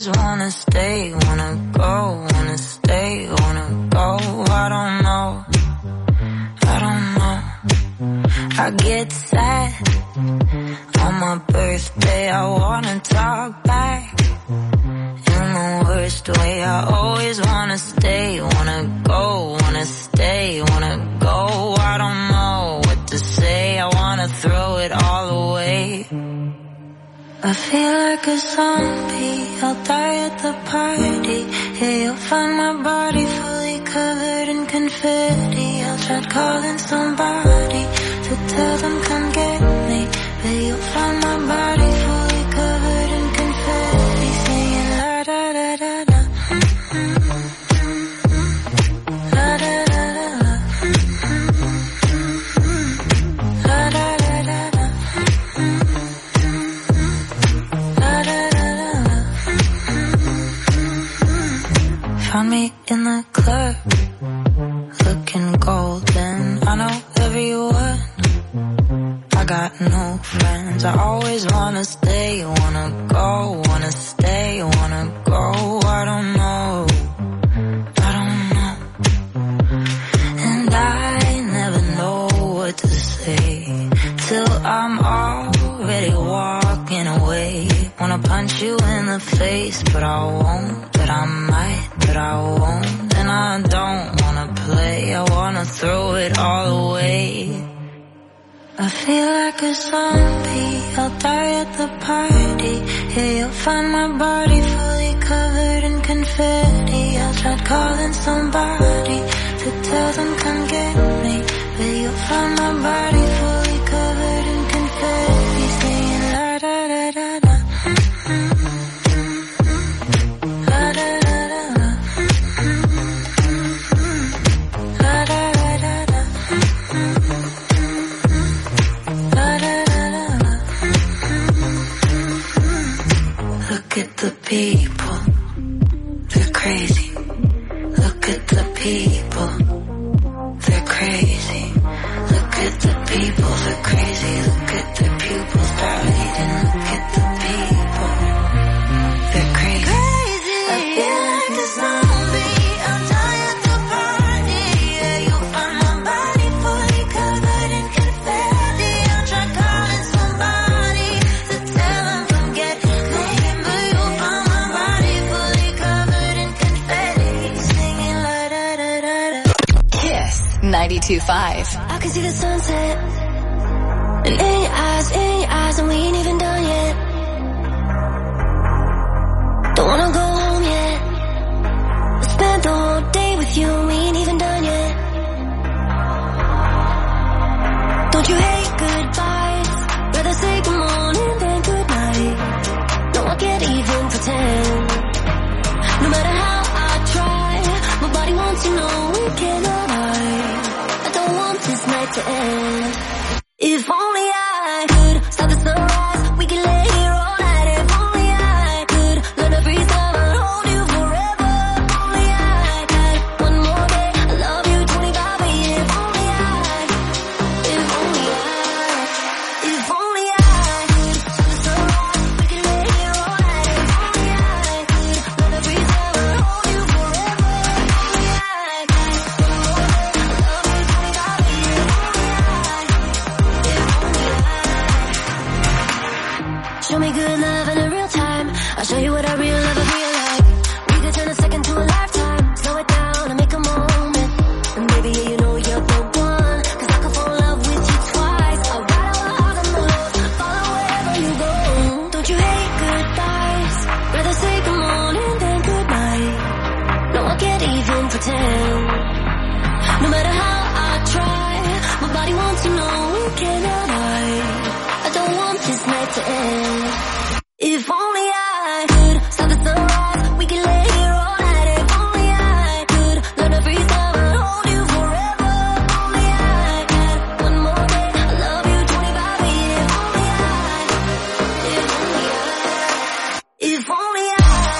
always wanna stay, wanna go, wanna stay, wanna go. I don't know, I don't know. I get sad on my birthday, I wanna talk back in the worst way. I always wanna stay, wanna go, wanna stay, wanna go. I don't know what to say, I wanna throw it all away. I feel like a zombie, I'll die at the party. Yeah, you'll find my body fully covered in confetti. I'll try calling somebody to tell them come get me, but you'll find my body fully covered in confetti, singing la da da da da. La da da da da. La da da da da. La da da da da. Found me in the club, looking golden. I know every word, I got no friends. I always wanna stay, wanna go, wanna stay, wanna go. I don't know, I don't know. And I never know what to say till I'm already walking away. Wanna punch you in the face, but I won't, but I might, but I won't. And I don't wanna play, I wanna throw it all away. I feel like a zombie, I'll die at the party. Yeah, you'll find my body fully covered in confetti. I'll try calling somebody to tell them come get me, but you'll find my body fully covered in confetti, singing la da da da da. La da da da da. La da da da da. Look at the people, they're crazy. Look at the people, they're crazy. Look at the people, they're crazy. Look at their pupils dilating. Look at the people, they're crazy. I feel like a zombie, I'll die at the party. Yeah, you'll find my body fully covered in confetti. I'll try calling somebody to tell them come get me, but you'll find my body fully covered in confetti, singing la da da da da. Kiss 92.5. I can see the sunset, and in your eyes, and we ain't even done yet. Don't wanna go home yet. I spent the whole day with you, and we ain't even done yet. Don't you hate goodbyes? Rather say good morning than good night. No, I can't even pretend. No matter how I try, my body wants to know we cannot hide. I don't want this night to end. If only I could stop the sunrise, we can lay here all night. If only I could learn to freeze time and hold you forever. If only I had one more day, I love you 25 a year. If only I could stop the sunrise, we can lay here all night. If only I could learn to freeze time and hold you forever. If only I had one more day, I love you 25 a year. Show me good love in a real time. I'll show you what I real love I feel like. We could turn a second to a lifetime. Slow it down and make a moment. And baby, yeah, you know you're the one. Cause I could fall in love with you twice. I'll ride our heart on the road, follow wherever you go. Don't you hate goodbyes? Rather say good morning than good night. No, I can't even pretend. No matter how I try, my body wants to know we cannot hide. I don't want this night to end. If only I could stop the sunrise, we can lay here all night. If only I could learn to freeze time and hold you forever. If only I had one more day, I love you 25 a year. If only I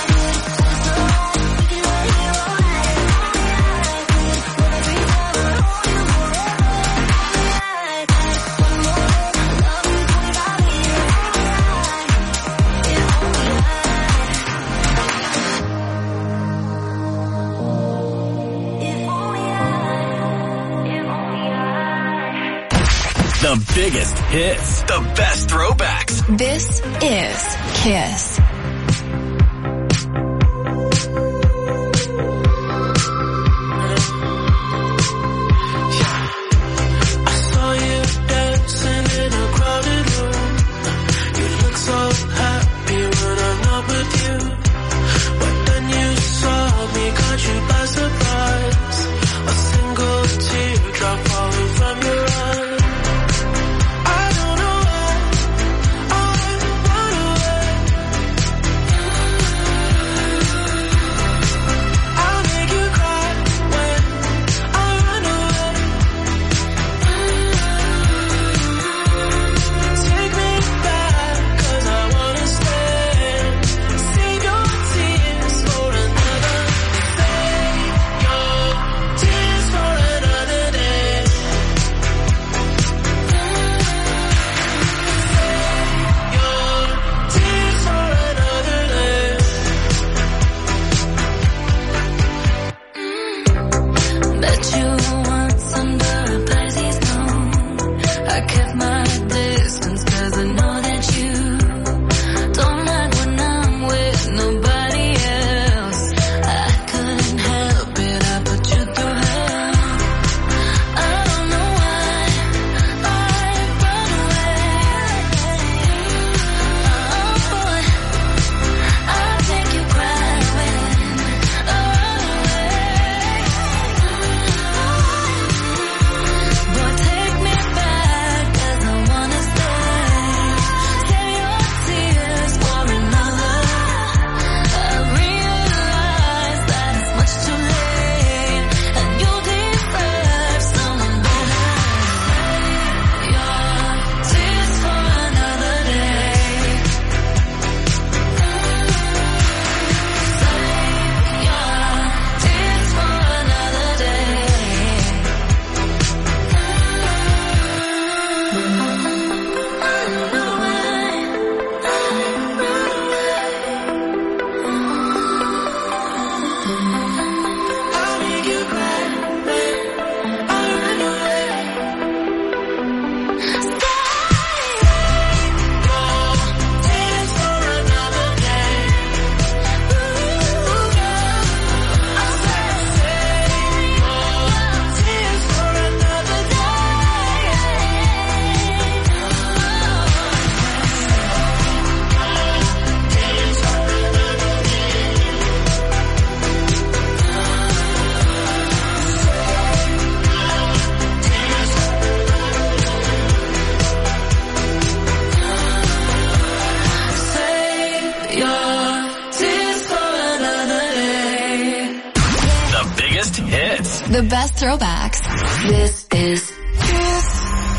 could stop the sunrise, we can lay here all night. If only I could learn to freeze time and hold The biggest hits. The best throwbacks. This is Kiss. The best throwbacks. This is Kiss.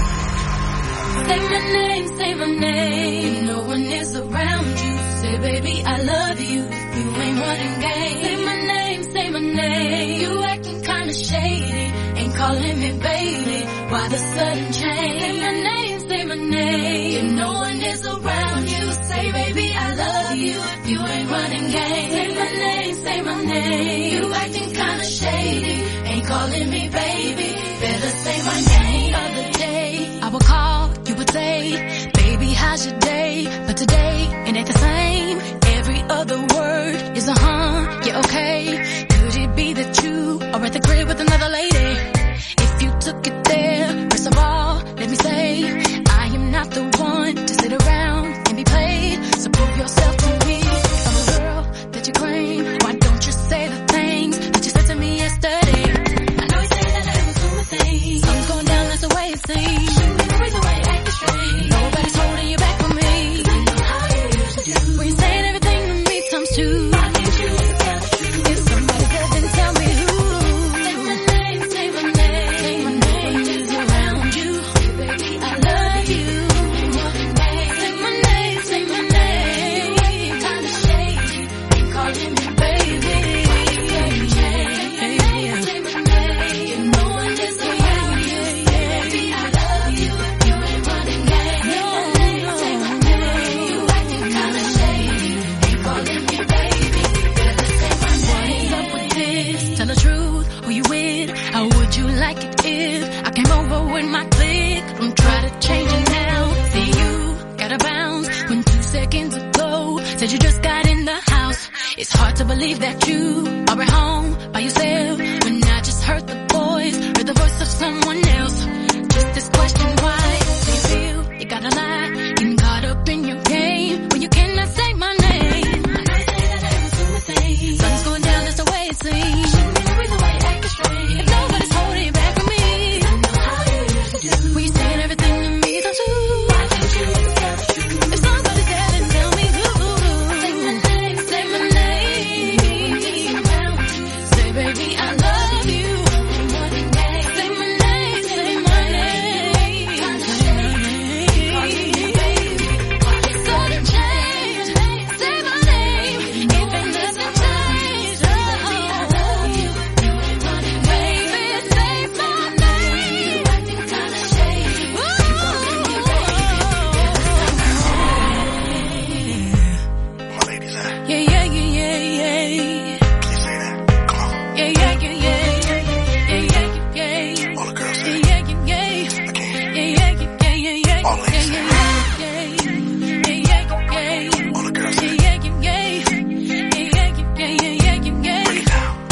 Say my name. No one is around you. Say, baby, I love you. You ain't running game. Say my name. You acting kinda shady. Ain't calling me baby. Why the sudden change? Say my name. No one is around you. Say, baby, I love you. You ain't running game. Say my name. You acting kinda shady. Ain't calling me baby. Better say my name. The other day, I would call, you would say, baby, how's your day? But today, it ain't the same. Every other word is a yeah, okay. Could it be that you are at the crib with another lady? If you took it there, first of all, let me say, I am not the one to sit around and be played. So prove yourself to me. If I'm a girl that you claim, why don't you say the things that you said to me yesterday? I know you say that It's hard to believe that you are at home by yourself when I just heard the voice, heard the voice of someone else. Just this question, why do you feel you gotta lie? Getting caught up in your game when you cannot say my name. I might say that I was doing things. Something's going down, that's the way it seems. With the way you act strange. If nobody's holding you back from me, I know how you used to do. When you saying everything to me, so too. Why can't you tell the truth? If somebody's there, then tell me who. Say my name, say my name. Say, baby, I love you. Say my name, say my name. It's gonna change. Say my name. If ain't nothing changed, oh, baby, say my name. Acting kinda shady. My ladies, Yeah, yeah, yeah, yeah, yeah. can you say that? Come on. Yeah, yeah, yeah, yeah. Yeah, yeah, yeah, yeah. All the girls Yeah, say yeah, yeah, yeah. again. Yeah, yeah, yeah, yeah, yeah. All ladies say Yeah, yeah, yeah, yeah. All the girls Yeah, say yeah, yeah, yeah. Yeah, yeah, yeah, yeah, yeah, yeah. break it down. Oh.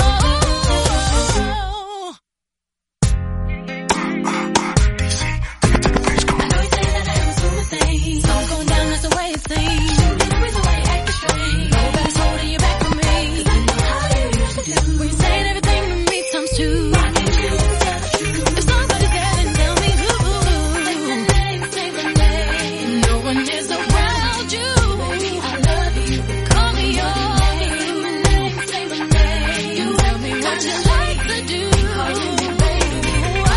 DC, take it to the bridge, come I on. know you say that I was doing things. Something's going down, that's the way it seems. With the way you act strange. Nobody's holding you back from me. I know how you used to do. When you saying everything to me times two. Why can't you tell the truth? If somebody's there, then tell me who. Say my name, say my name. No one is around you. Baby, I love you. Call me yours. Say my name. You tell me what you like to do. Calling me baby.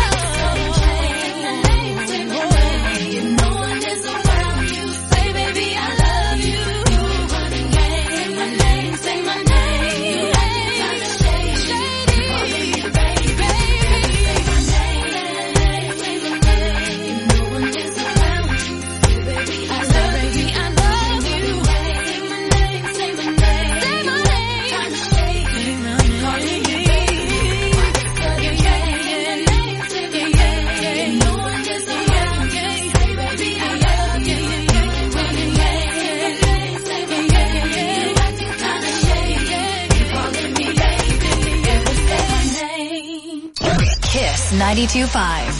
Say my name. No one is around you. Say, baby, I love you. Running game. Say my name. Say my name. Kinda shady. Calling me baby. Say my name. Say my name. No one is around you. Say, baby, I love you. Say my name. Say my name. Say my name. Kinda shady. Calling me baby. Yeah, yeah, yeah. Say my name. No one is around you. Say, baby, I love you. Running game. Say my name. Acting kinda shady. Calling me baby. Say my name. Kiss 92.5.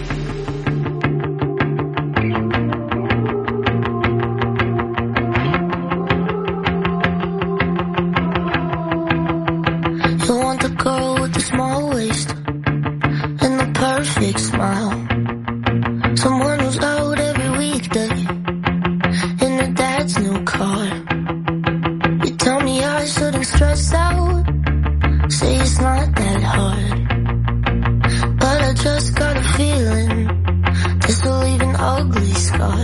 You want the girl with the small waist and the perfect smile. Someone who's out every weekday in her dad's new car. You tell me I shouldn't stress out, say it's not that hard. But I just got a feeling this will leave an ugly scar.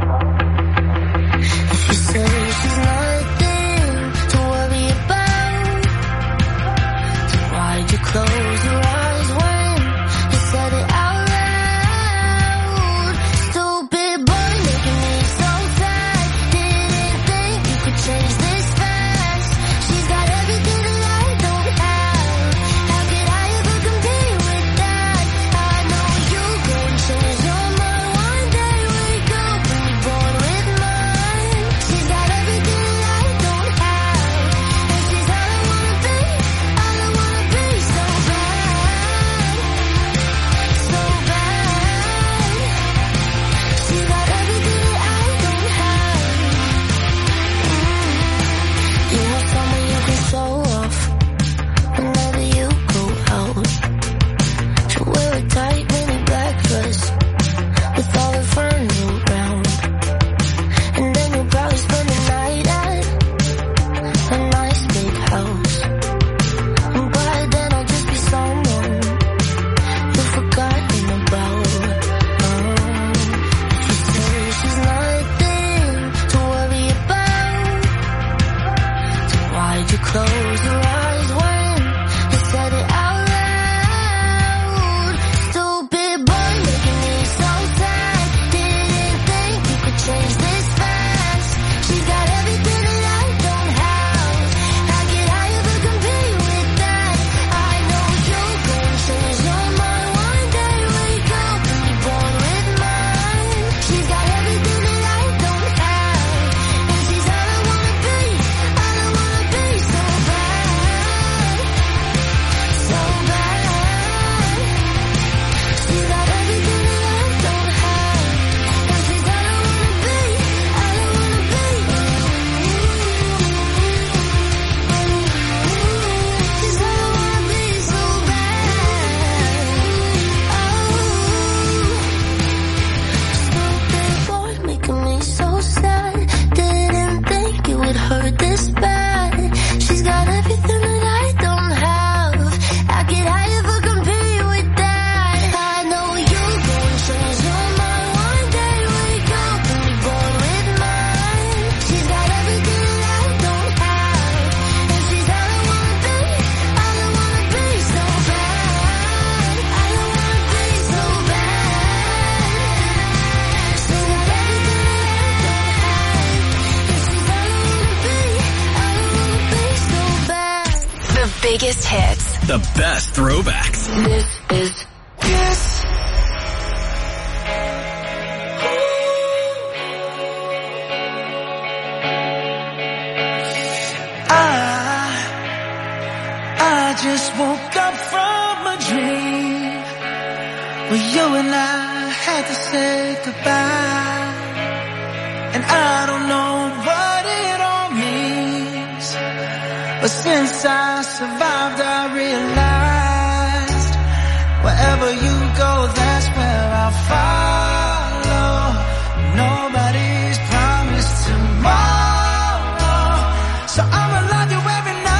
If you say she's nothing to worry about, why'd you close your eyes when you said it out loud? Stupid boy making me so sad. Didn't think you could change this fast. She's got everything that I don't have. How could I ever compete with that? I know you gon' change your mind one day. Wake up and be born with mine. She's got everything that I don't have, and she's all I wanna be. All I wanna be so bad, so bad. She's got everything that I don't have. You want someone you can show off whenever you go out. She'll wear a tight mini black dress with all her friends around, and then you'll probably spend the night at a nice big house. And by then I'll just be someone you've forgotten about. If you say she's nothing to worry about, so why'd you close your eyes when you said it out loud? Stupid boy making me so sad. Didn't think you could change this fast. She's got everything that I don't have. How could I ever compete with that? I know you gon' change your mind one day. Wake up and be born with mine. She's got everything that I don't have, and she's all I wanna be. All I wanna be so biggest hits. The best throwbacks. This is Kiss. I just woke up from a dream where you and I had to say goodbye, and I don't know what it all means, but since I survived I realized wherever you go, that's where I'll follow. Nobody's promised tomorrow, so I'ma love you every night.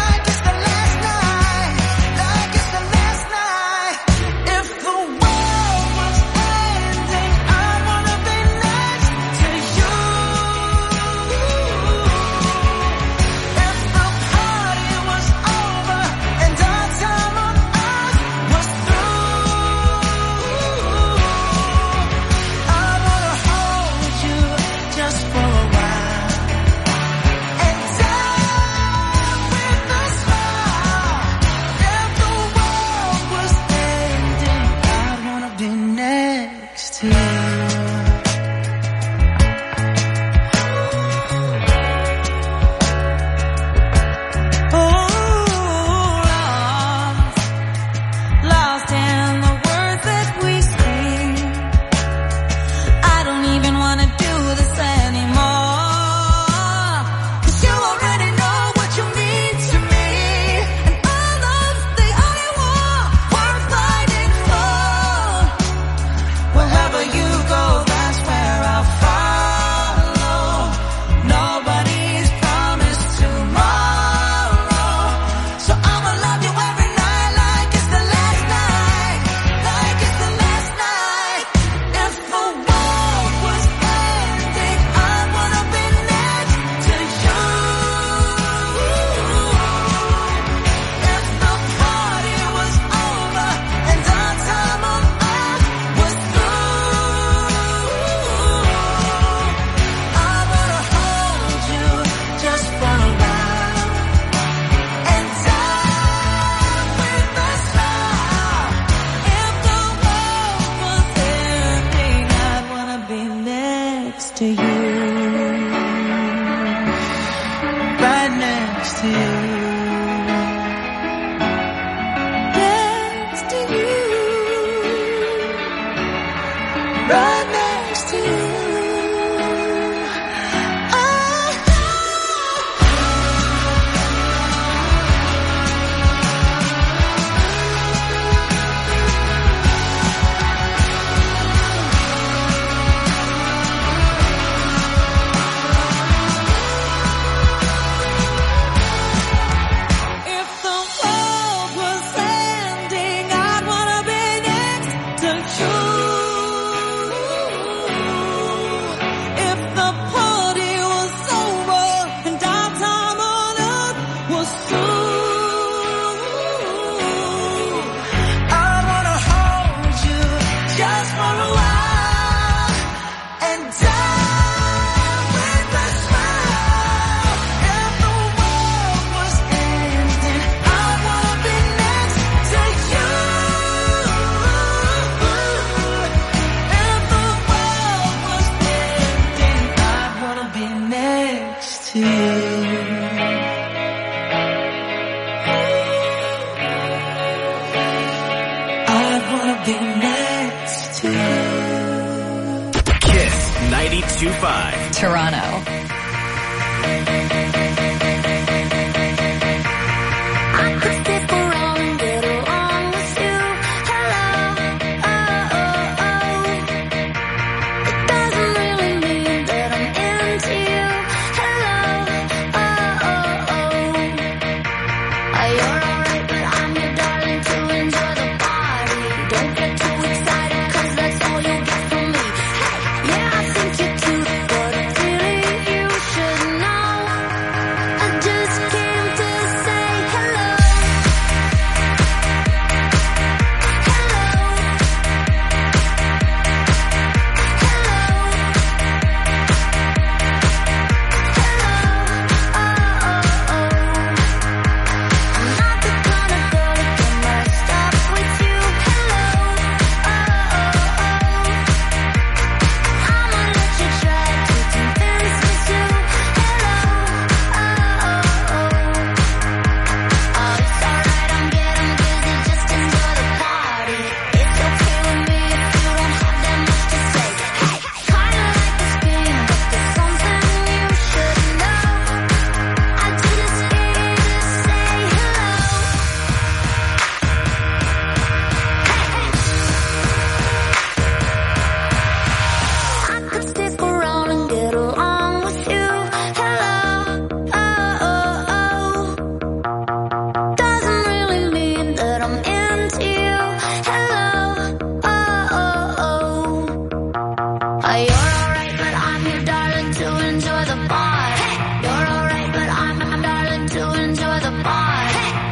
Kiss 92.5 Toronto. Yeah, I think you're cute, but really the bar.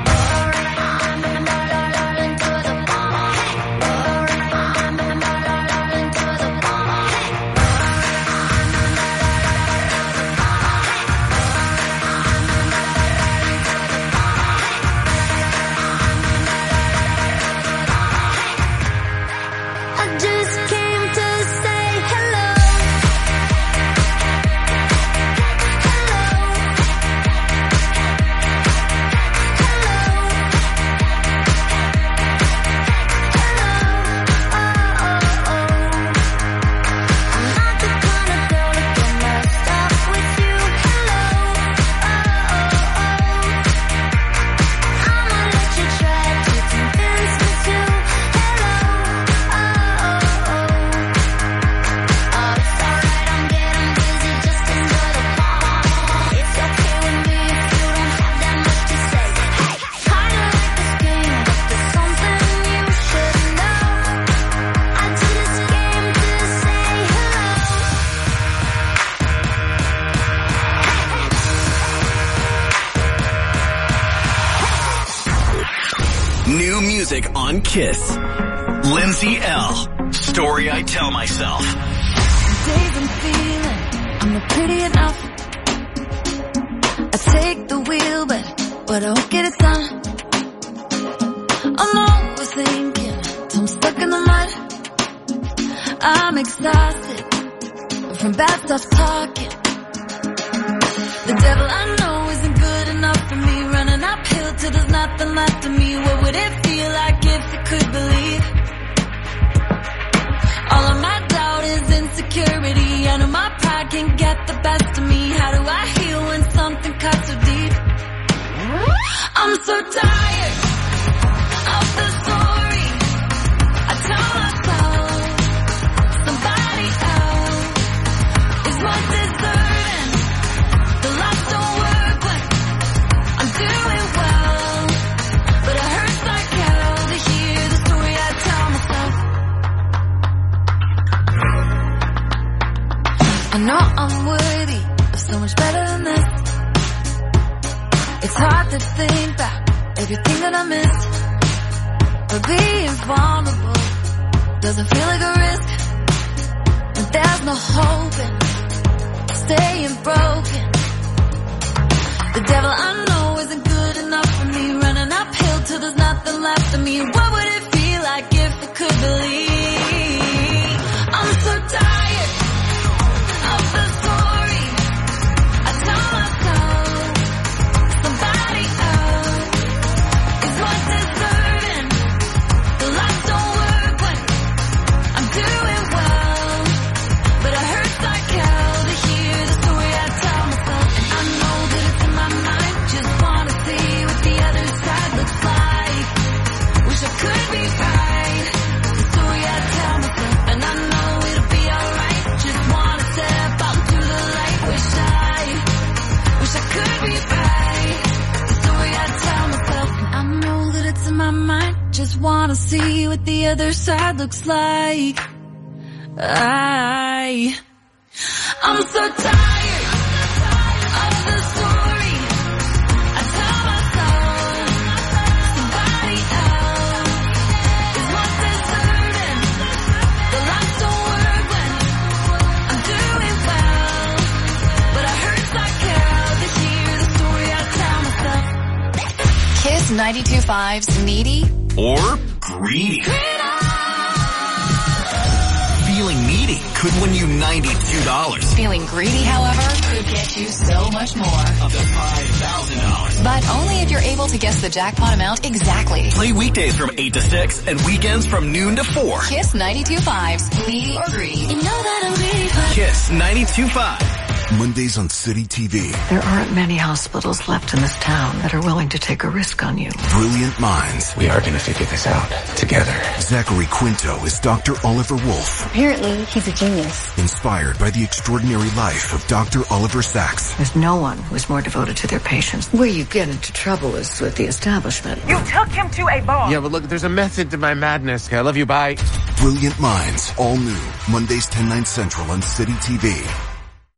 New music on Kiss. Lindsay L. Story I Tell Myself. Days I'm feeling I'm not pretty enough. I take the wheel, but I won't get it done. I'm always thinking I'm stuck in the mud. I'm exhausted from bad stuff talking. The devil I know isn't good enough for me. Running uphill till there's nothing left of me. What would it feel like if you could believe? All of my doubt is insecurity. I know my pride can get the best of me. How do I heal when something cuts so deep? I'm so tired of the story I tell myself. Somebody else is more deserving. The lights don't work when I'm doing well, but it hurts like hell to hear the story I tell myself. I know I'm worthy of so much better than this. It's hard to think back everything that I missed. But being vulnerable doesn't feel like a risk. And there's no hope in staying broken. The devil I know isn't good enough for me. Running uphill till there's nothing left of me. What would it feel like if I could believe? I'm so tired of the story I tell myself. Somebody else is more deserving. The lights don't work when I'm doing well, but it hurts like hell to hear the story I tell myself. And I know that it's in my mind. Just wanna see what the other side looks like. Wish I could be right. The story I tell myself, and I know it'll be alright. Just wanna step out into the light. Wish I could be right. The story I tell myself, and I know that it's in my mind. Just wanna see what the other side looks like. I'm so tired of the story I tell myself. Somebody else is more deserving. The lights don't work when I'm doing well, but it hurts like hell to hear the story I tell myself. Kiss 92.5's Needy Or greedy. Feeling needy could win you $92. Feeling greedy, however, could get you so much more. Up to $5,000. But only if you're able to guess the jackpot amount exactly. Play weekdays from 8 to 6 and weekends from noon to 4. Kiss 92.5's Needy or Greedy. You know that I'm greedy, but Kiss 92.5. Mondays on City TV. There aren't many hospitals left in this town that are willing to take a risk on you. Brilliant minds. We are going to figure this out together. Zachary Quinto is Dr. Oliver Wolf. Apparently, he's a genius. Inspired by the extraordinary life of Dr. Oliver Sacks. There's no one who's more devoted to their patients. Where you get into trouble is with the establishment. You took him to a bar. Yeah, but look, there's a method to my madness. Okay, I love you, bye. Brilliant Minds. All new. Mondays 10, 9 Central on City TV.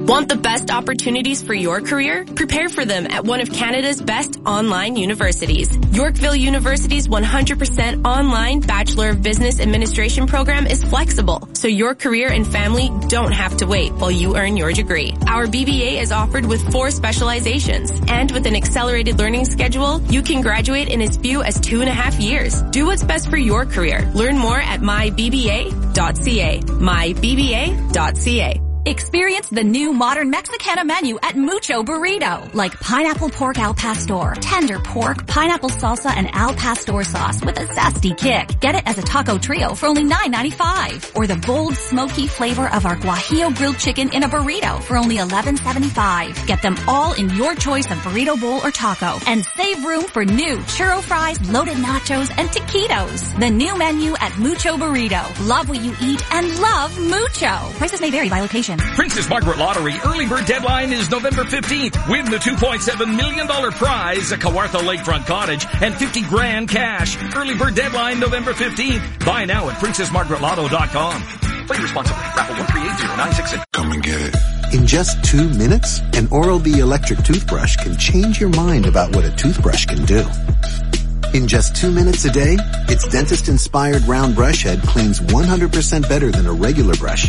Want the best opportunities for your career? Prepare for them at one of Canada's best online universities. Yorkville University's 100% online Bachelor of Business Administration program is flexible, so your career and family don't have to wait while you earn your degree. Our BBA is offered with 4 specializations, and with an accelerated learning schedule, you can graduate in as few as 2.5 years. Do what's best for your career. Learn more at mybba.ca. mybba.ca. Experience the new modern Mexicana menu at Mucho Burrito, like pineapple pork al pastor, tender pork, pineapple salsa, and al pastor sauce with a zesty kick. Get it as a taco trio for only $9.95. Or the bold, smoky flavor of our guajillo grilled chicken in a burrito for only $11.75. Get them all in your choice of burrito bowl or taco. And save room for new churro fries, loaded nachos, and taquitos. The new menu at Mucho Burrito. Love what you eat and love Mucho. Prices may vary by location. Princess Margaret Lottery early bird deadline is November 15th. Win the $2.7 million prize, a Kawartha Lakefront cottage, and $50,000 cash. Early bird deadline November 15th. Buy now at princessmargaretlotto.com. Play responsibly. Raffle 1380966. Come and get it. In just 2 minutes, an Oral-B electric toothbrush can change your mind about what a toothbrush can do. In just 2 minutes a day, its dentist-inspired round brush head cleans 100% better than a regular brush.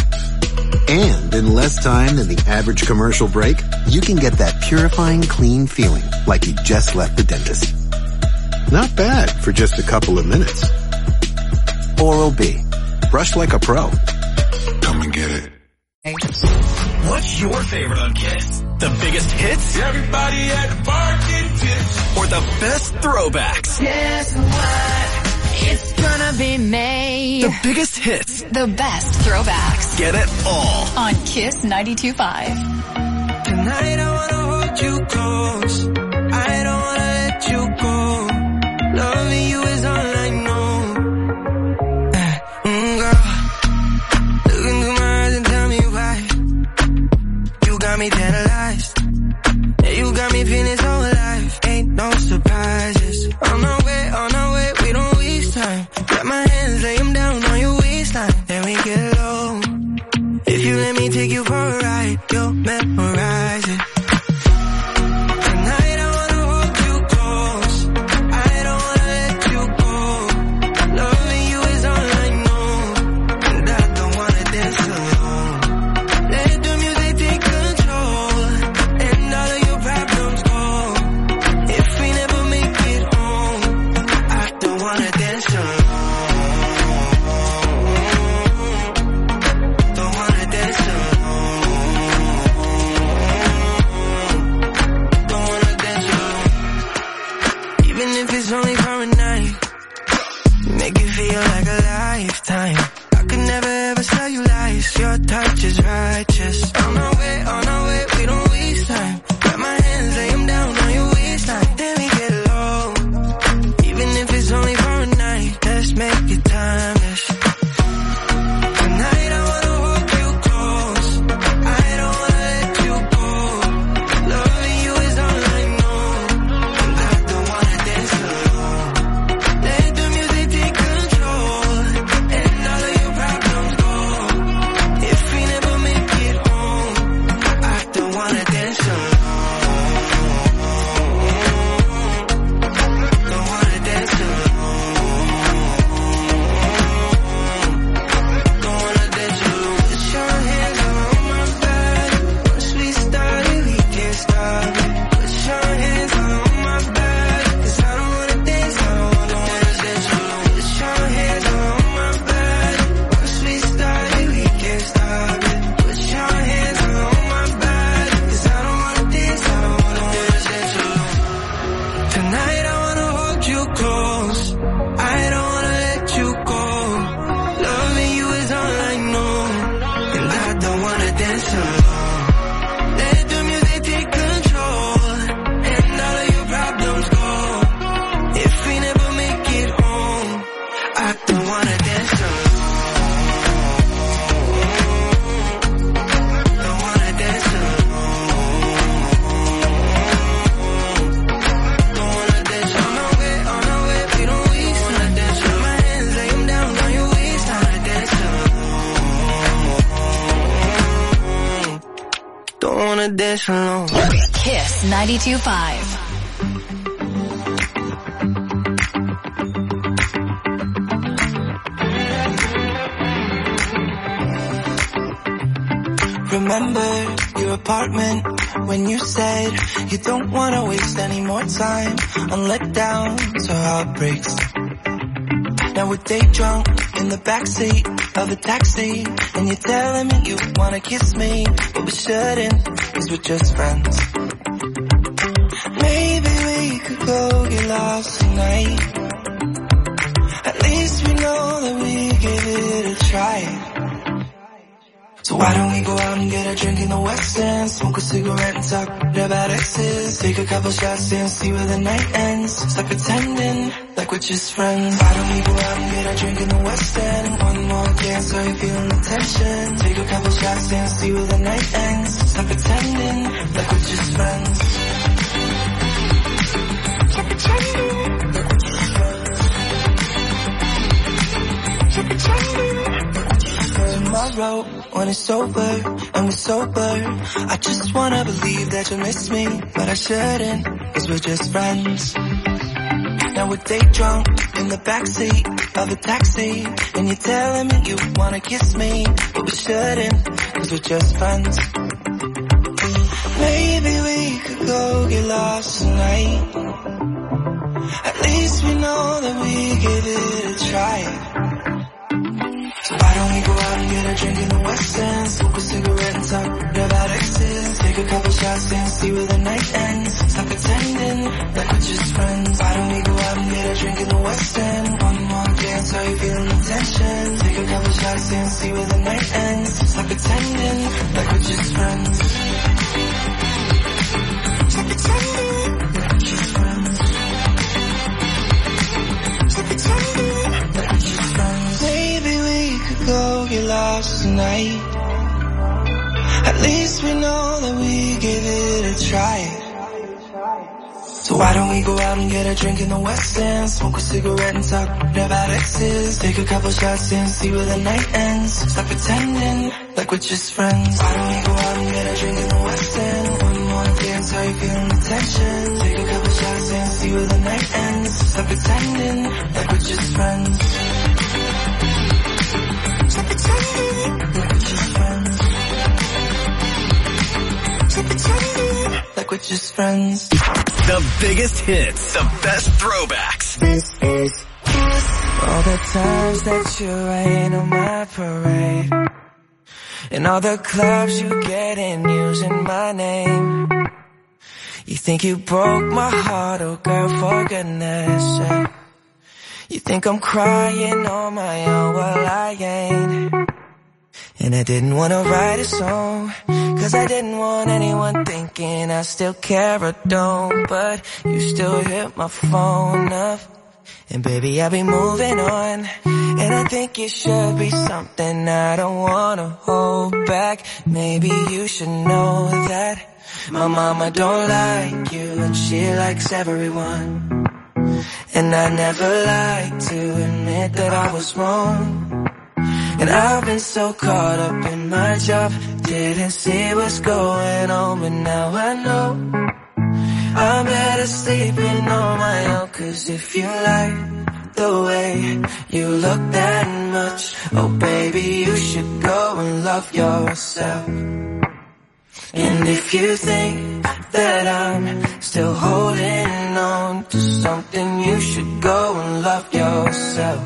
And in less time than the average commercial break, you can get that purifying, clean feeling like you just left the dentist. Not bad for just a couple of minutes. Oral-B. Brush like a pro. Come and get it. What's your favorite on Kiss? The biggest hits? Everybody at the bar getting tips. Or the best throwbacks? Guess what? It's gonna be me. The biggest hits. The best throwbacks. Get it all on Kiss 92.5. Tonight I wanna hold you close. I don't wanna let you go. Loving you is all I know. Girl, look into my eyes and tell me why. You got me tantalized. Yeah, you got me feeling so alive. Ain't no surprises. On our way, we don't waste time. Got my hands, lay them down on your waistline. Then we get low. If you let me take you for a ride, you'll memorize it. Tonight I wanna hold you close. I don't wanna let you go. Loving you is all I know. And I don't wanna dance alone. Let the music take control. And all of your problems go. If we never make it home, I don't wanna dance alone. Don't wanna dance alone. Don't wanna dance alone. Even if it's only for a night, make it feel like a lifetime. I could never ever tell you lies. Your touch is righteous. On our way, we don't waste time. Got my hands, lay them down on your waistline. Then we get low. Even if it's only for a night, let's make it timeless. Tonight I wanna hold you close. I don't wanna let you go. Loving you is all I know. And I don't wanna dance alone. Let the music take control. And all of your problems go. If we never make it home, I don't wanna dance alone. Don't wanna dance alone. Don't wanna dance alone. Put your hands on my back. Once we started, we can't stop it. Put your hands on my back. 'Cause I don't wanna dance alone. Don't wanna dance alone. Put your hands on my back. Once we started, we can't stop it. Put your hands on my back. 'Cause I don't wanna dance alone. Don't wanna dance alone. Tonight I wanna hold you close. I don't wanna let you go. Loving you is all I know. And I don't wanna dance alone. Let the music take control. And all of your problems go. If we never make it home, I don't wanna dance alone. Don't wanna dance alone. Don't wanna dance dish alone. Kiss 92.5. Remember your apartment when you said you don't want to waste any more time on letdowns or heartbreaks. Now we're day drunk in the backseat of a taxi, and you're telling me you want to kiss me, but we shouldn't, cause we're just friends. Maybe we could go get lost tonight. At least we know that we give it a try. So why don't we go out and get a drink in the West End, smoke a cigarette and talk about exes, take a couple shots and see where the night ends, stop pretending like we're just friends. Why don't we go out and get a drink in the West End, one more dance so you feeling the tension, take a couple shots and see where the night ends, stop pretending like we're just friends. Stop pretending like we're just friends. Stop pretending. Tomorrow, when it's over and we're sober, I just wanna believe that you miss me, but I shouldn't, cause we're just friends. Now we're day drunk in the backseat of a taxi, and you're telling me you wanna kiss me, but we shouldn't, cause we're just friends. Maybe we could go get lost tonight. At least we know that we give it a try. So why don't we go out and get a drink in the West End, smoke a cigarette and talk about exes, take a couple shots and see where the night ends, stop pretending like we're just friends. Why don't we go out and get a drink in the West End, one more dance so you feeling the tension, take a couple shots and see where the night ends, stop pretending like we're just friends. Stop pretending like we're just friends. Stop pretending like we're just friends. Maybe we could go get lost tonight. At least we know that we give it a try. So why don't we go out and get a drink in the West End, smoke a cigarette and talk about exes, take a couple shots and see where the night ends, stop pretending like we're just friends. Why don't we go out and get a drink in the West End, one more dance so you feeling the tension, take a couple shots and see where the night ends, stop pretending like we're just friends. Stop pretending like we're just friends. Stop pretending like we're just friends. The biggest hits, the best throwbacks. This is Kiss. All the times that you rain on my parade, and all the clubs you get in using my name. You think you broke my heart, oh girl, for goodness sake. You think I'm crying on my own, well I ain't. And I didn't wanna write a song, cause I didn't want anyone thinking I still care or don't. But you still hit my phone up, and baby I'll be moving on. And I think it should be something I don't wanna hold back. Maybe you should know that my mama don't like you, and she likes everyone. And I never like to admit that I was wrong. And I've been so caught up in my job, didn't see what's going on, but now I know I'm better sleeping on my own. Cause if you like the way you look that much, oh baby you should go and love yourself. And if you think that I'm still holding on to something, you should go and love yourself.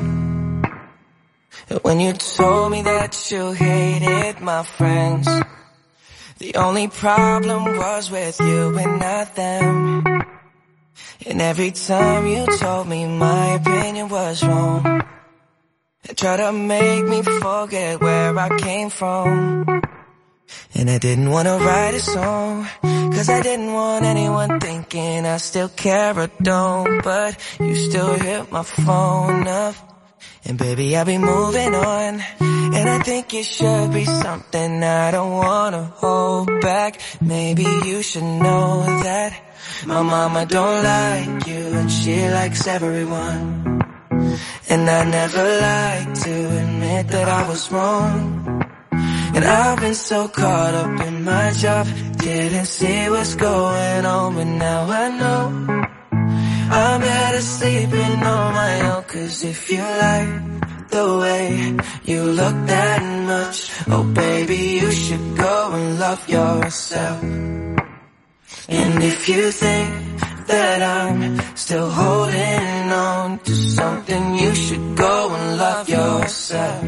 When you told me that you hated my friends, the only problem was with you and not them. And every time you told me my opinion was wrong, you tried to make me forget where I came from. And I didn't wanna write a song, cause I didn't want anyone thinking I still care or don't. But you still hit my phone up, and baby I'll be moving on. And I think it should be something I don't wanna hold back. Maybe you should know that my mama don't like you, and she likes everyone. And I never like to admit that I was wrong. And I've been so caught up in my job, Didn't see what's going on, but now I know I'm better sleeping on my own. Cause if you like the way you look that much, oh baby, you should go and love yourself. And if you think that I'm still holding on to something, you should go and love yourself.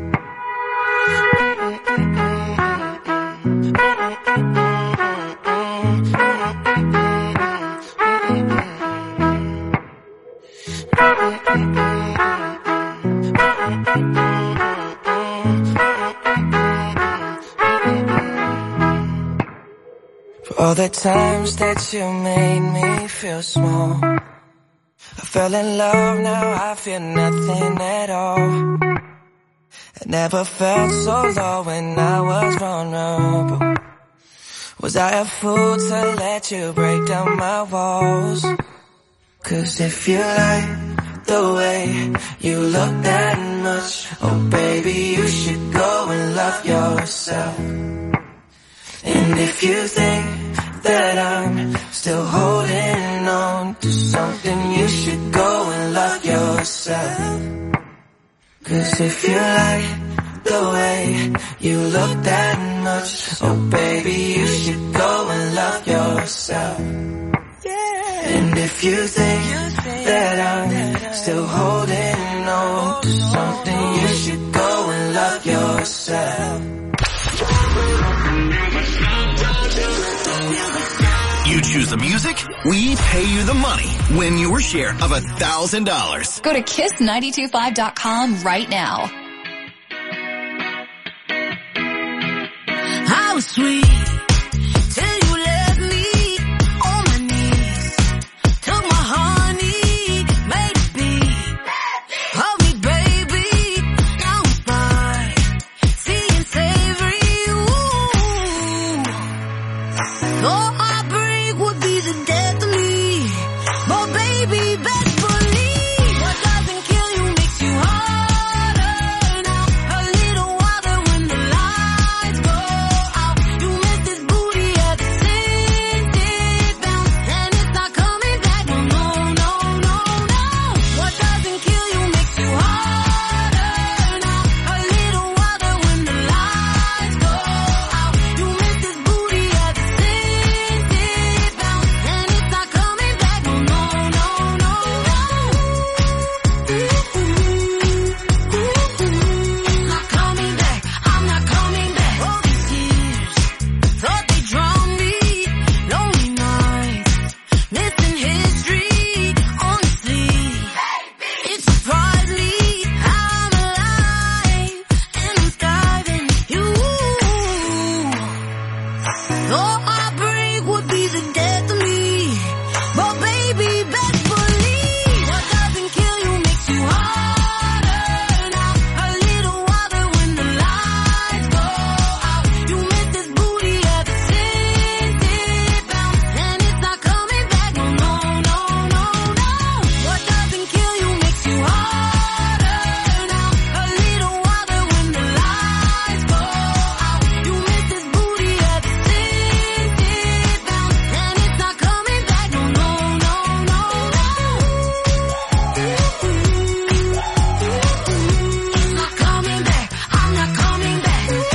For all the times that you made me feel small, I fell in love, now I feel nothing at all. I never felt so low when I was vulnerable. Was I a fool to let you break down my walls? Cause if you like the way you look that much, oh baby, you should go and love yourself. And if you think that I'm still holding on to something, you should go and love yourself. Cause if you like the way you look that much, oh baby, you should go and love yourself. And if you think that I'm still holding on to something, you should go and love yourself. You choose the music, we pay you the money. Win your share of $1,000. Go to kiss925.com right now. How sweet till you left me on my knees. Took my honey, made it beat. Hold me, baby, now I'm fine. Seeing savory, ooh. So heartbreak would be the death of me. But baby, best believe what doesn't kill you makes you harder. Now a little water when the lights go out. You miss this booty at the scented bounce, and it's not coming back. No, no, no, no, no. What doesn't kill you makes you harder. Now a little water when the lights go out. You miss this booty at the scented bounce, and it's not coming back. No, no, no, no, no. Not coming back. I'm not coming back. All these years thought they drowned me. Lonely nights, missing history. Honestly, it surprised me how I'm alive and I'm thriving. You, though heartbreak would be the death of me. But baby, best believe what doesn't kill you makes you harder. Now a little water when the lights go out. You miss this booty at the scented bounce, and it's not coming back. No, no, no, no, no. What doesn't kill you makes you harder. Now a little water when the lights go out. You miss this booty at the scented bounce, and it's not coming back. No, no, no, no, no. It's not coming back. I'm not coming back. It's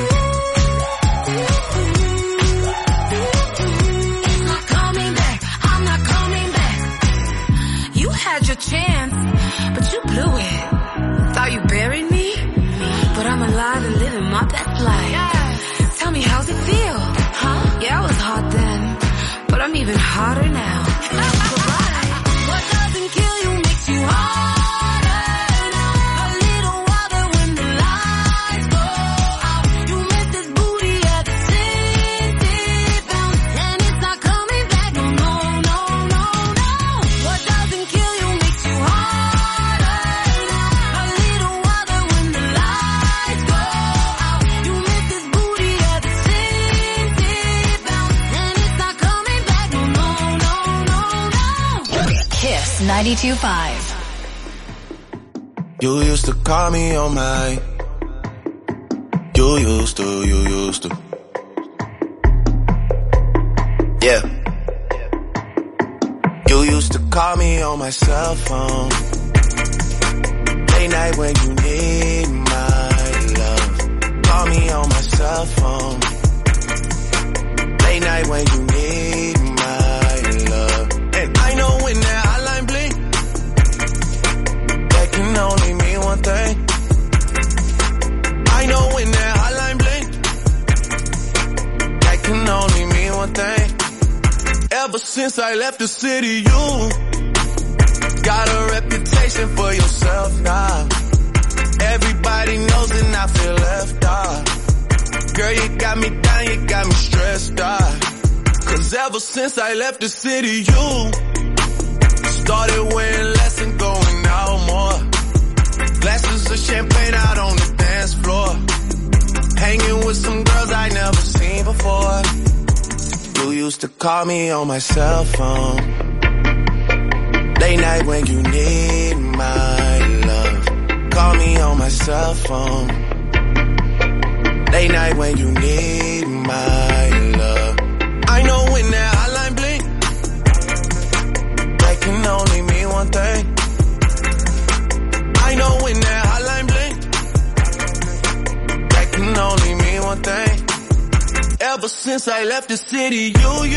not coming back. I'm not coming back. You had your chance, but you blew it. Thought you buried me, but I'm alive and living my best life. Tell me, how's it feel? Huh? Yeah, I was hot then, but I'm even hotter now. Goodbye. What doesn't kill you makes you harder. Now a little water when the lights go out. You miss this booty at the scented bounce, and it's not coming back. No, no, no, no, no. What doesn't kill you makes you harder. Now a little water when the lights go out. You miss this booty at the scented bounce, and it's not coming back. No, no, no, no, no. Kiss 92.5. You used to call me on my. You used to. Yeah. You used to call me on my cell phone. Late night when you need my love. Call me on my cell phone. Late night when you need my love. And I know when that hotline blink, that can only mean one thing. I know when that hotline blink, that can only mean one thing. Ever since I left the city, you got a reputation for yourself now. Everybody knows and I feel left out. Girl, you got me down, you got me stressed out. Cause ever since I left the city, you started wearing less and going out more. Glasses of champagne out on the dance floor. Hanging with some girls I never seen before. You used to call me on my cell phone. Late night when you need my love. Call me on my cell phone. Late night when you need my love. I know when that hotline blink, that can only mean one thing. I know when that hotline blink, that can only mean one thing. Ever since I left the city,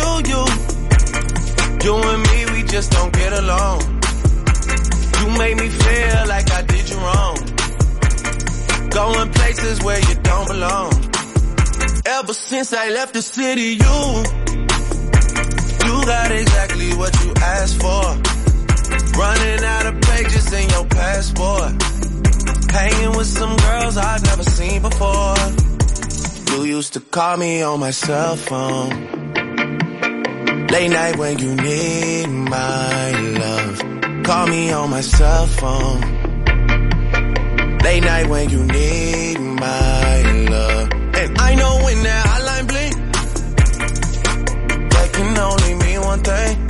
you and me, we just don't get along. You made me feel like I did you wrong. Going places where you don't belong. Ever since I left the city, you got exactly what you asked for. Running out of pages in your passport. Hanging with some girls I've never seen before. You used to call me on my cell phone. Late night when you need my love. Call me on my cell phone. Late night when you need my love. And I know when that hotline blink, that can only mean one thing.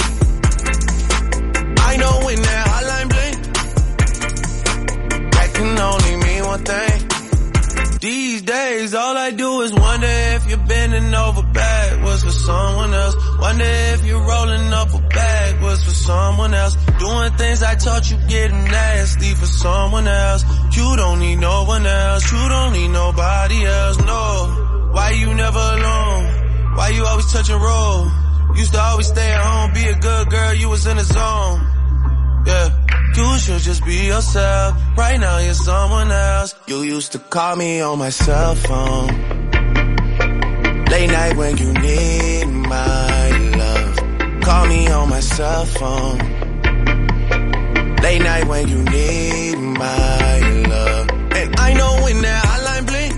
I know when that hotline blink, that can only mean one thing. These days, all I do is wonder if you're bending over backwards for someone else. Wonder if you're rolling up a backwards for someone else. Doing things I taught you getting nasty for someone else. You don't need no one else. You don't need nobody else, no. Why you never alone? Why you always touch and roll? Used to always stay at home, be a good girl, you was in the zone. Yeah. You should just be yourself. Right now you're someone else. You used to call me on my cell phone. Late night when you need my love. Call me on my cell phone. Late night when you need my love. And I know when that hotline blink,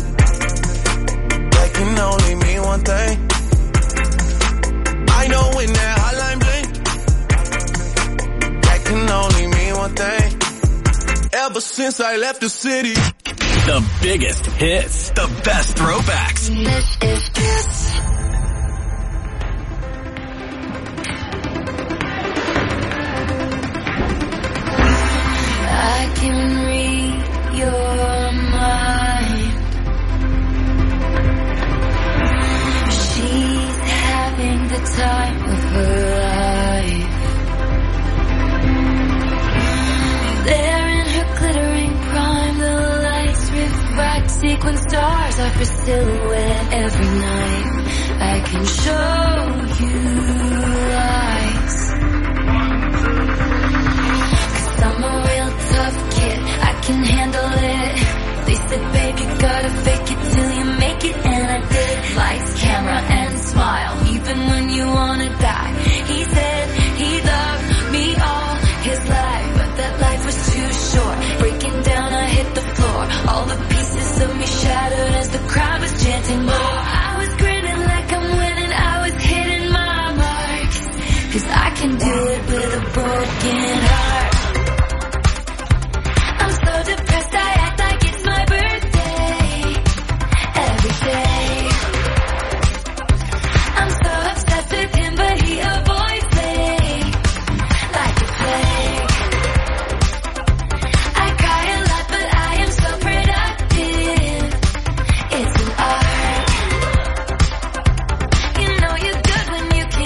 that can only mean one thing. I know when that hotline blink, that can only mean one thing. Ever since I left the city, the biggest hits, the best throwbacks. This is Kiss. I can read your mind. She's having the time of her life. There in her glittering prime, the lights refract. Sequin stars are her silhouette every night. I can show you lights. 'Cause I'm a real tough kid, I can handle it. They said, babe, you gotta fake it till you make it, and I did. Lights, camera, and smile, even when you wanna die. He said he loved me all his life, but that life was too short. Breaking down, I hit the floor. All the pieces of me shattered as the crowd was chanting more. I was grinning like I'm winning, I was hitting my marks. 'Cause I can do it with a broken heart. I'm so depressed, I act like it's my birthday. Every day I'm so obsessed with him, but he avoids me like a plague. I cry a lot, but I am so productive. It's an art. You know you're good when you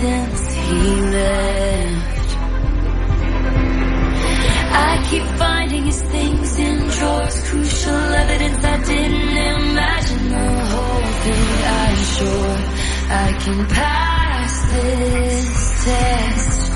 since he left. I keep finding his things in drawers, crucial evidence I didn't imagine. The whole thing, I'm sure I can pass this test.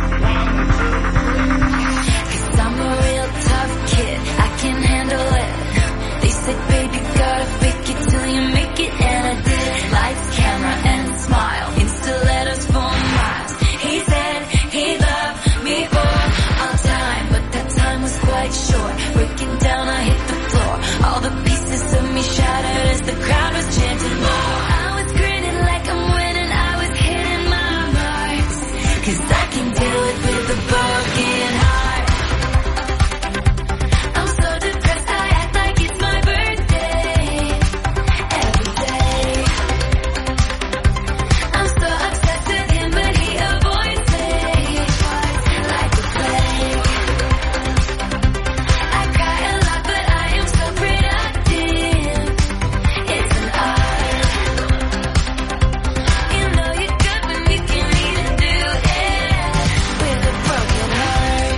'Cause I'm a real tough kid, I can handle it. They said, baby, gotta fake it till you make it, and I did. Lights, camera, and smile, insta letters for miles. He said he loved me for all time, but that time was quite short. Breaking down, I hit the floor. All the pieces of me shattered as the crowd was chanting more. I was grinning like I'm winning, I was hitting my marks. 'Cause I can do it with a broken heart. I'm so depressed, I act like it's my birthday. Every day I'm so obsessed with him, but he avoids me like a plague. I cry a lot, but I am so productive. It's an art. You know you're good when you can even do it with a broken heart.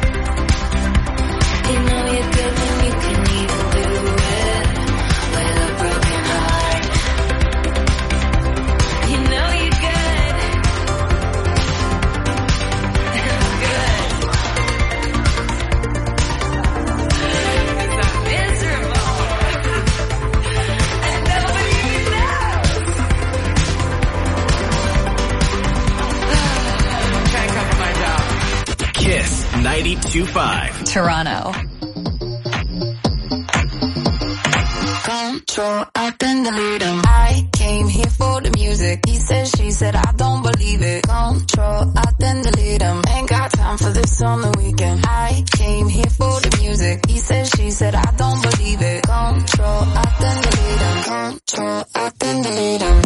You know you're good when you can even do it with a broken heart. You know you're good. Good. 'Cause I'm miserable. And nobody knows. Can't compromise out. Kiss 92.5. Toronto. Control, I then delete him. I came here for the music. He said, she said, I don't believe it. Control, I then delete him. Ain't got time for this on the weekend. I came here for the music. He said, she said, I don't believe it. Control, I then delete him. Control, I then delete him.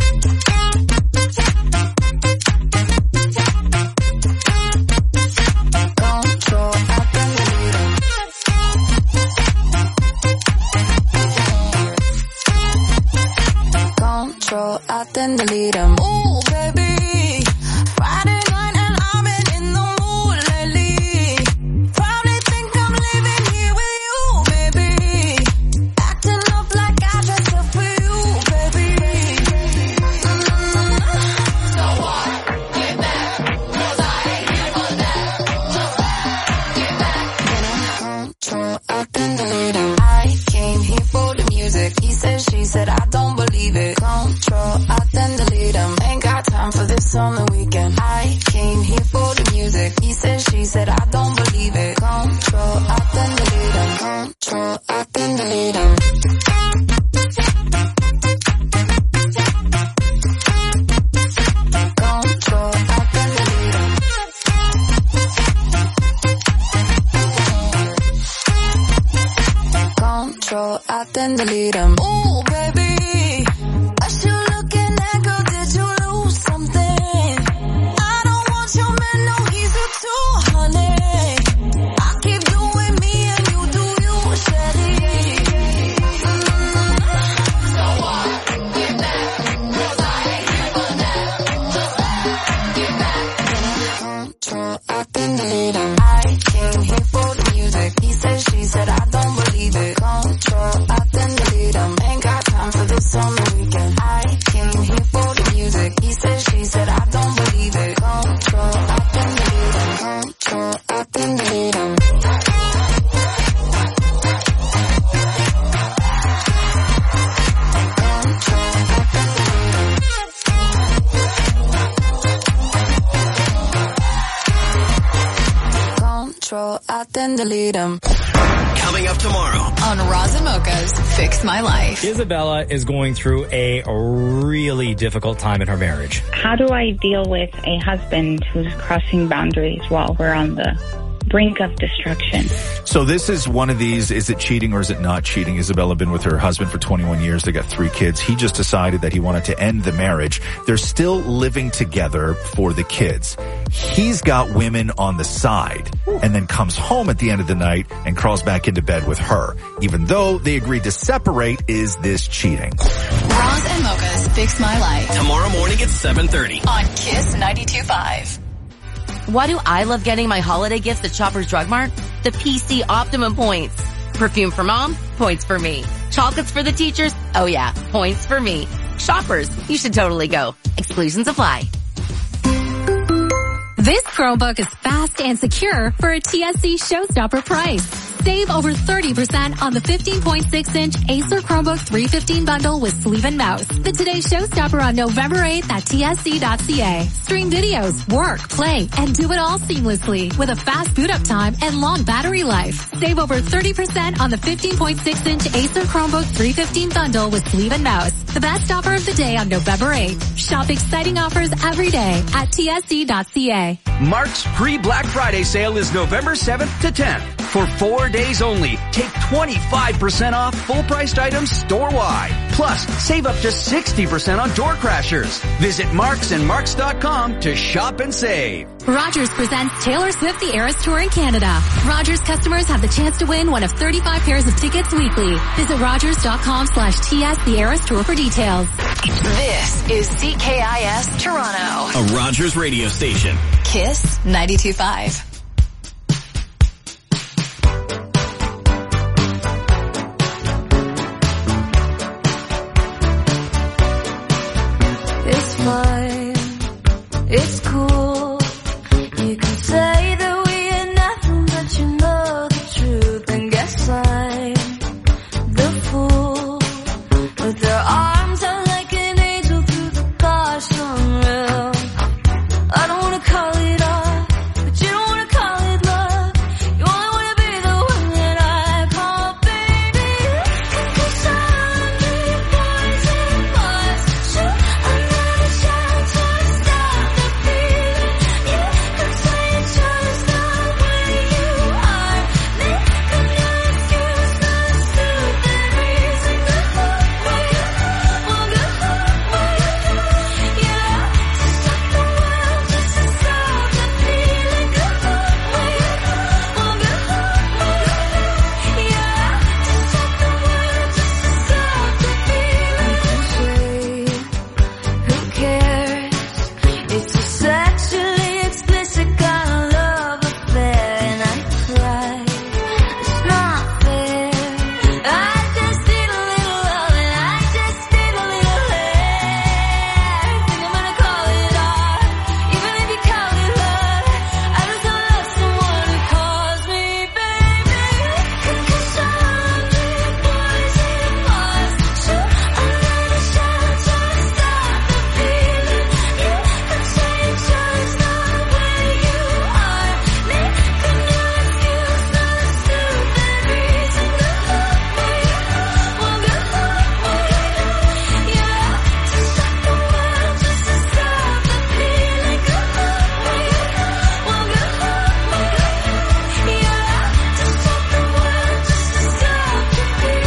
Control, I then delete him. Control, I then delete him. Ooh, baby, Friday night and I've been in the mood lately. Probably think I'm living here with you, baby. Acting up like I dressed up for you, baby. So what? Get back, 'cause I ain't here for that. Just get back. Control, I then delete him. I came here for the music. He said, she said, I don't believe it. Control, I then delete him. Ain't got time for this on the weekend. I came here for the music. He said, she said, I don't believe it. Control, I then delete him. Control, I then delete him. Control, I then delete him. Control, I then delete him. Ooh, baby, what you looking at, girl? Did you lose something? I don't want your man, no, he's a two, honey. I keep doing me and you do you, Shelly. So what? Get back, 'cause I ain't here for that. Just get back. Control, I then delete him. I came here for the music. He said, she said, I don't believe it. Control, I then delete him. Ain't got time for this on the weekend. I came here for the music. He said, she said, I don't believe it. Control, I then delete him. Control, I then delete him. Control, I then delete him. Coming up tomorrow On Roz and Mocha's Fix My Life. Isabella is going through a really difficult time in her marriage. How do I deal with a husband who's crossing boundaries while we're on the brink of destruction? So this is one of these, is it cheating or is it not cheating? Isabella been with her husband for 21 years. They got 3 kids. He just decided that he wanted to end the marriage. They're still living together for the kids. He's got women on the side and then comes home at the end of the night and crawls back into bed with her. Even though they agreed to separate, is this cheating? Roz and Mocha's Fix My Life. Tomorrow morning at 7:30. On Kiss 92.5. Why do I love getting my holiday gifts at Shoppers Drug Mart? The PC Optimum points. Perfume for mom? Points for me. Chocolates for the teachers? Oh yeah, points for me. Shoppers, you should totally go. Exclusions apply. This Chromebook is fast and secure for a TSC showstopper price. Save over 30% on the 15.6-inch Acer Chromebook 315 bundle with sleeve and mouse. The Today Showstopper on November 8th at tsc.ca. Stream videos, work, play, and do it all seamlessly with a fast boot up time and long battery life. Save over 30% on the 15.6-inch Acer Chromebook 315 bundle with sleeve and mouse. The best offer of the day on November 8th. Shop exciting offers every day at tsc.ca. Mark's pre-Black Friday sale is November 7th to 10th. For 4 days only, take 25% off full-priced items store-wide. Plus, save up to 60% on door crashers. Visit Marks and Marks.com to shop and save. Rogers presents Taylor Swift The Eras Tour in Canada. Rogers customers have the chance to win one of 35 pairs of tickets weekly. Visit rogers.com/TS The Eras Tour for details. This is CKIS Toronto. A Rogers radio station. Kiss 92.5. It's fine, it's cool. You can say that we are nothing, but you know the truth. And guess I'm the fool with their arms out like an angel through the gosh unreal. I don't wanna call it off, but you don't wanna call it love. You only wanna be the one that I call baby. 'Cause I'm the poison was you. I'm not a child to stop the feeling. You can say it's just the way you are. Make up your excuse for the stupid reason. Good luck with you. Well, good luck with you. Yeah, to stop the world just to stop the feeling. Good luck with you. Well, good luck with you. Yeah, to stop the world just to stop the feeling. Who cares? It's a sexually explicit kind of love affair, and I cry. It's not fair. I just need a little love, and I just need a little hair. Think I'm gonna call it off, even if you call it love. I just love someone who calls me baby. 'Cause I'm the poison was you. I'm not a child to stop the feeling. You can say it's just the way you are. Make a new excuse for the stupid reason. Good luck with you. Well, good luck with you. Yeah, to stop the world just to stop the feeling. Good luck with you. Well, good luck with you. Yeah, to stop the world just to stop the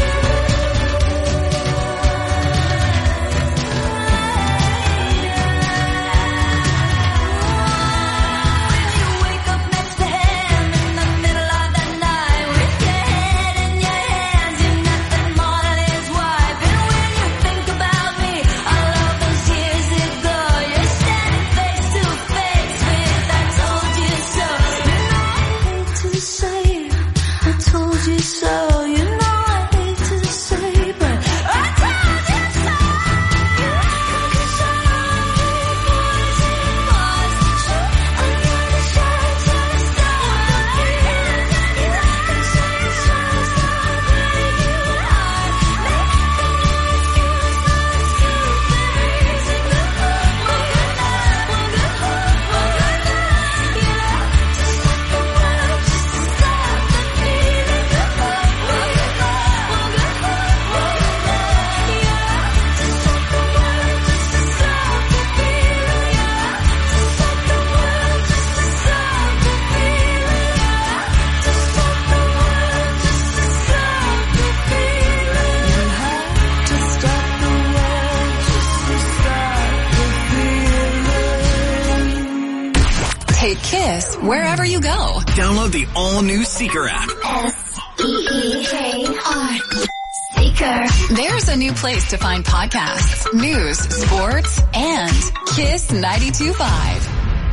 wake up next to him in the middle of the night with your head in your hands, you're nothing more than his wife. And when you think about me, all of those years ago, you're standing face to face with I told you so. You know I hate to say I told you so. You know I hate to say, but I told you so. 'Cause I'm the poison was you. I'm not a child to stop the feeling. You can say it's just the way you are. Make a new excuse for the stupid reason. Good luck, well, good luck, well, good luck, well, good luck. Yeah, to stop the world just to stop the feeling. Good luck, well, good luck, well, good luck, well, good luck. Yeah, to stop the world just to stop the feeling. Yeah, to stop the world just to stop the feeling. Yeah, to stop the world just to stop the feeling. You have to stop the world just to stop the feeling. Take Kiss wherever you go. Download the all-new Seeker app. SEEKR. speaker. There's a new place to find podcasts, news, sports, and Kiss 92.5.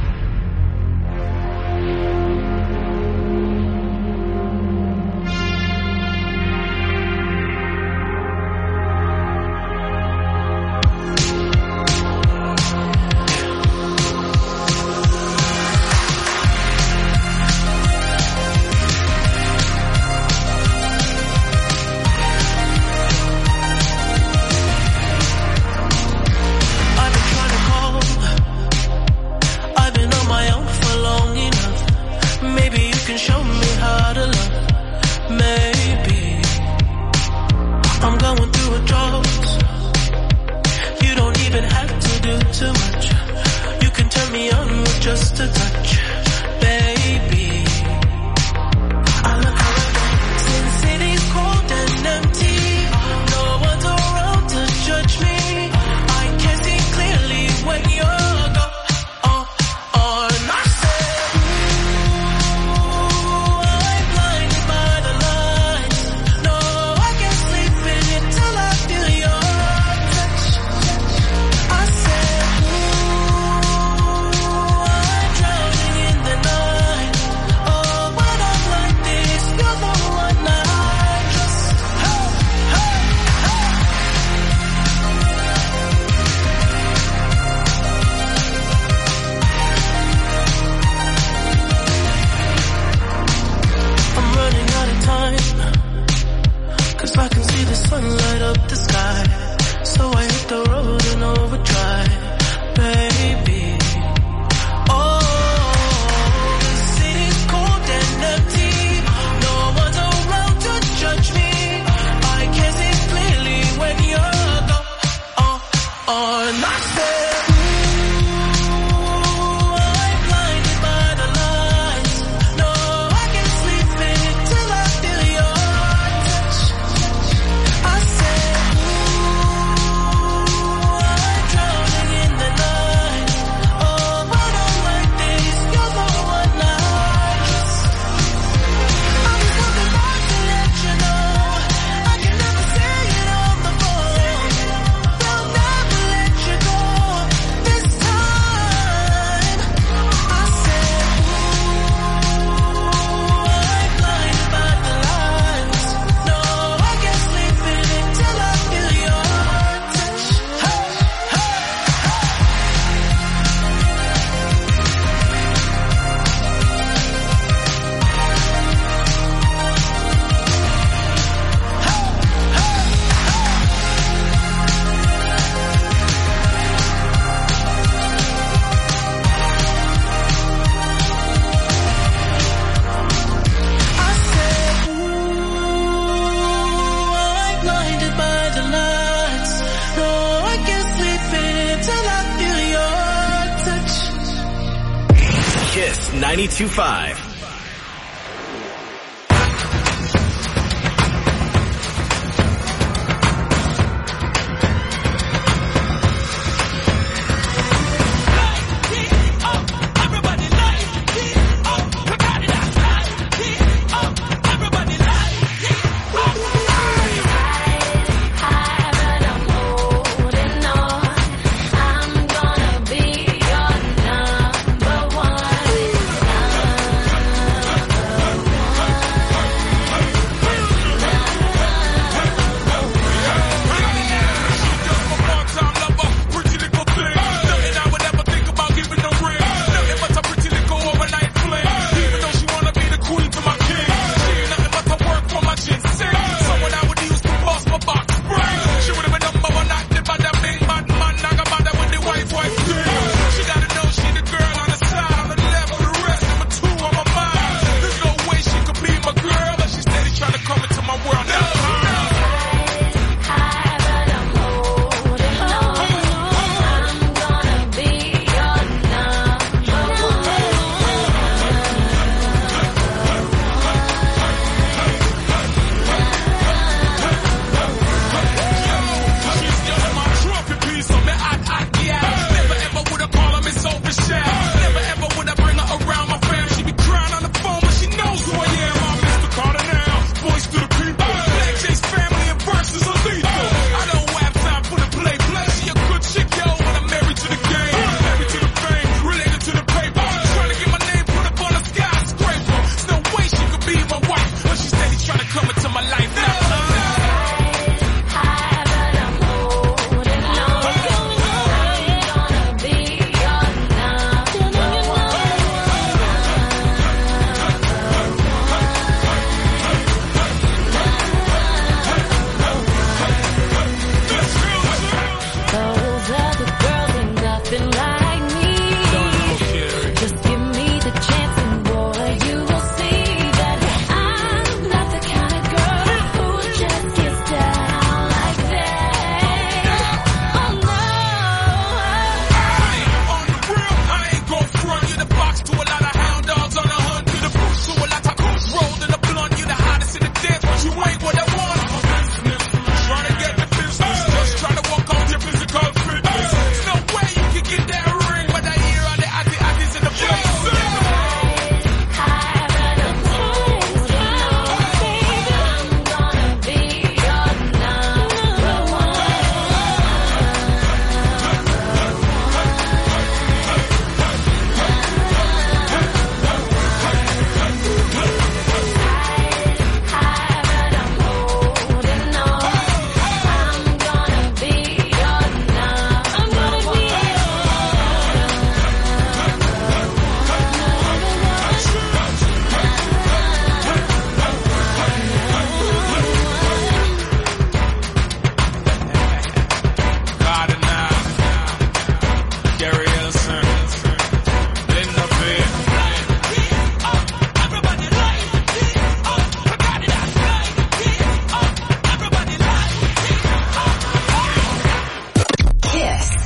Kiss 92.5.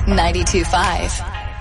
92.5.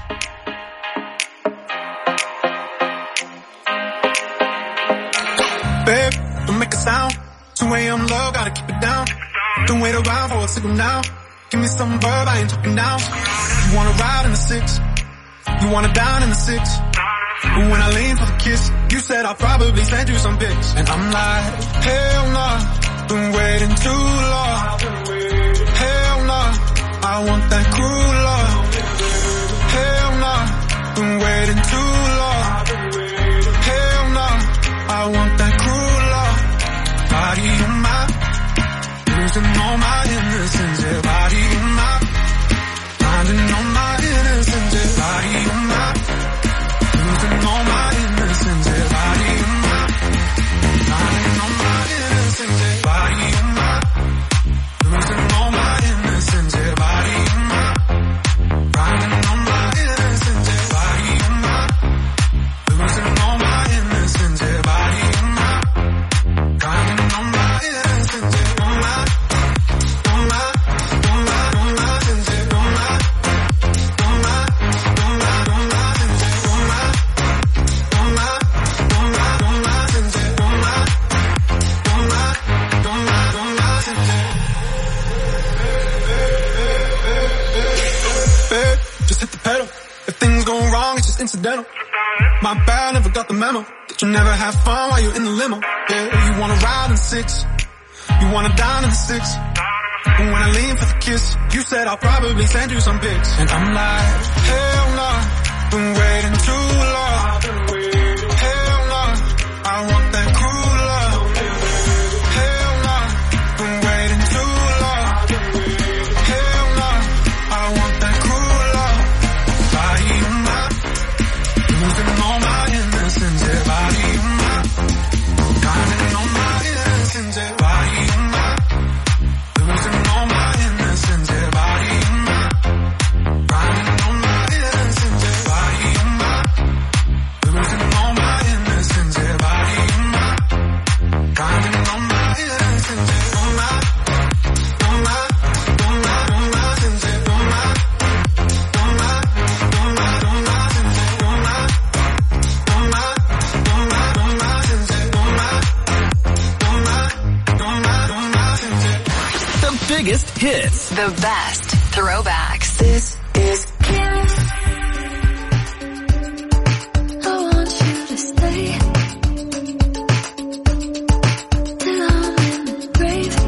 Babe, don't make a sound. 2 a.m. love, gotta keep it down. Don't wait around for a signal now. Give me some verb, I ain't talking now. You wanna ride in the 6, you wanna dine in the 6. But when I lean for the kiss, you said I'll probably send you some pics. And I'm like, hell nah, been waiting too long. Hell nah, I want that cruel love. Hell nah, been waiting too long. Hell nah, I want that cruel love. Body on my, losing all my innocence. Yeah, body on my, finding all my innocence. Yeah, body on my, losing all my innocence. Yeah, body on my, finding all my innocence. Yeah, body on my, losing all my innocence. Yeah, body on my, finding all my innocence. Yeah, body on my, losing all my innocence. Yeah, body on my, finding all my innocence. Yeah, on my, on my, on my, on my, innocence. On my, on my, on my, on my, innocence. On my, on my, on my, on my, innocence. On my, on my, on my, on my, innocence. Babe, just hit the pedal. If things go wrong, it's just incidental. My bad, never got the memo that you never have fun while you're in the limo. Yeah, you wanna ride in 6, you wanna dine in the 6. And when I lean for the kiss, you said I'll probably send you some pics. And I'm like, hell nah, been waiting too long. Hell nah, I want that cruel love. Hell nah, been waiting too long. Hell nah, I want that cruel love. Body on my, losing all my innocence. Yeah, body on my, finding all my innocence. Yeah, body on my, losing all my innocence. Yeah, body on my, finding all my innocence. Yeah, body on my, losing all my innocence. Yeah, body on my, finding all my innocence. Yeah, on my, on my, on my, on my innocence. Yeah, on my, on my, on my, on my innocence. Yeah, on my, on my, on my, on my innocence. Yeah, on my, on my, on my, on my innocence. The biggest hits. The best throwbacks. This is Kiss. I want you to stay till I'm in the grave,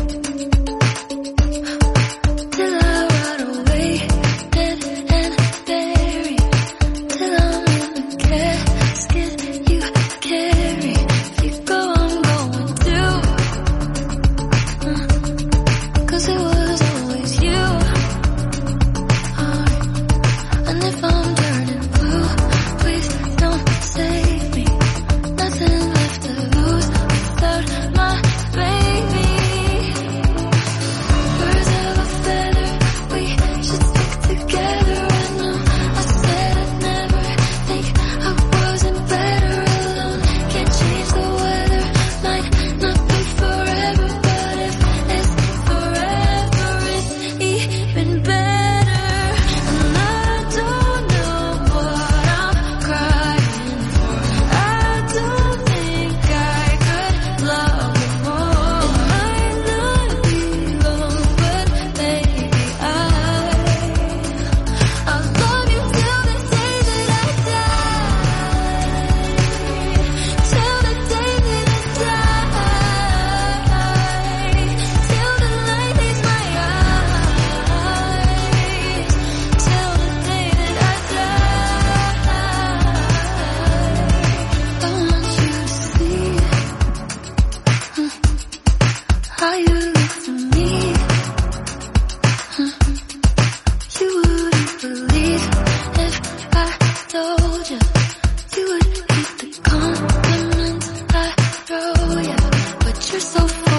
till I rot away dead and buried, till I'm in the casket you carry. If you go, I'm going too. 'Cause it was always you. And if I'm turning blue, please don't save me. Nothing left to lose without my baby. Birds of a feather, we should stick together. I know I said I'd never think I wasn't better alone. Can't change the weather, might not be forever, but if it's forever, it's even better. And I don't know what I'm crying for. I don't think I could love you more. It might not be long, but maybe I'll love you till the day that I die. Till the day that I die. Till the light leaves my eyes. Till the day that I die. I want you to see how you look to me. You wouldn't believe if I told you. You would hate the compliments I throw you, but you're so